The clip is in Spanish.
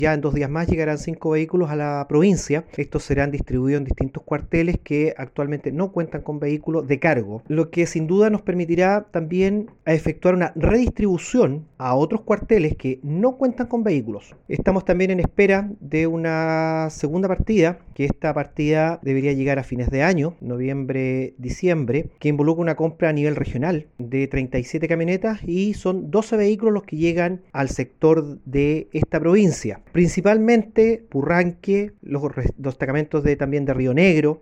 Ya en 2 días más llegarán 5 vehículos a la provincia. Estos serán distribuidos en distintos cuarteles que actualmente no cuentan con vehículos de cargo, lo que sin duda nos permitirá también efectuar una redistribución a otros cuarteles que no cuentan con vehículos. Estamos también en espera de una segunda partida, que esta partida debería llegar a fines de año, noviembre, diciembre, que involucra una compra a nivel regional de 37 camionetas y son 12 vehículos los que llegan al sector de esta provincia. Principalmente Purranque, los destacamentos también de Río Negro,